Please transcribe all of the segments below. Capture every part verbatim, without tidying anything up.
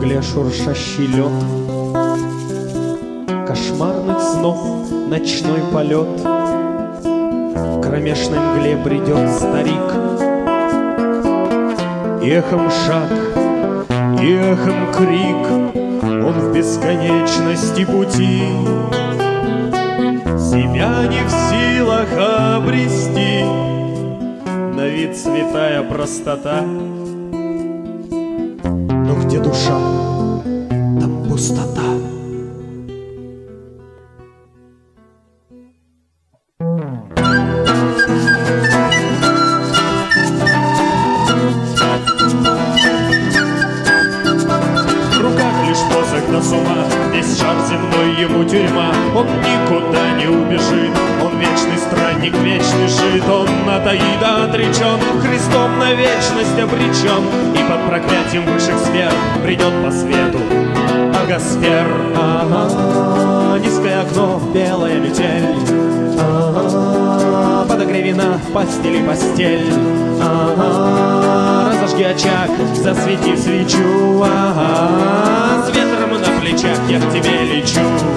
мгле шуршащий лед, кошмарных снов ночной полет. В кромешной мгле бредет старик, и эхом шаг, и эхом крик, он в бесконечности пути. Себя не в силах обрести, на вид святая простота. Но где душа, там пустота. До с ума, весь шар земной ему тюрьма. Он никуда не убежит, он вечный странник, вечный жит. Он от Аида отречен, Христом на вечность обречен, и под проклятием высших сфер придет по свету Агасфер. Ага, низкое окно, белая метель, ага, подогрей вина, постели постель, ага, разожги очаг, засвети свечу, ага, с ветром на плечах я к тебе лечу.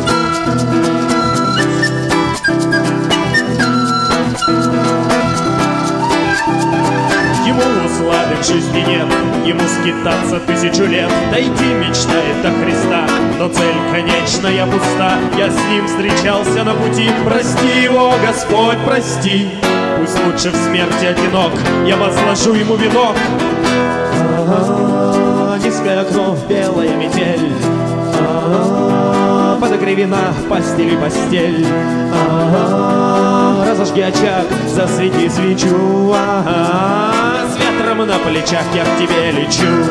Ему услады в жизни нет, ему скитаться тысячу лет. Дойти мечтает до Христа, но цель конечная пуста. Я с ним встречался на пути, прости его, Господь, прости. Пусть лучше в смерти одинок, я возложу ему венок. А-а-а, низкое окно, белая метель, а-а-а, подогрей вина, постели постель, а-а-а, разожги очаг, засвети свечу, а-а-а, с ветром на плечах я к тебе лечу.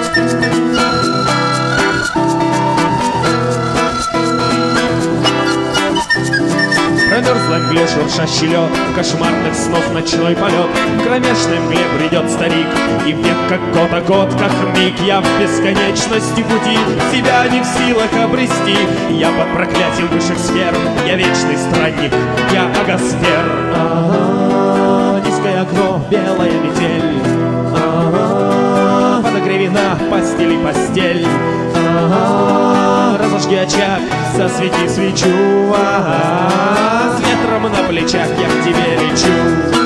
Промерзла мгле шуршащий лед, кошмарных снов ночной полет. В кромешной мгле бредет старик, и век как год, а год как миг. Я в бесконечности пути, себя не в силах обрести. Я под проклятием высших сфер, я вечный странник, я Агасфер. Ага, низкое окно, белая метель, ага, подогрей вина, постели постель, ага, разожги очаг, засвети свечу, ага, с ветром на плечах я к тебе лечу.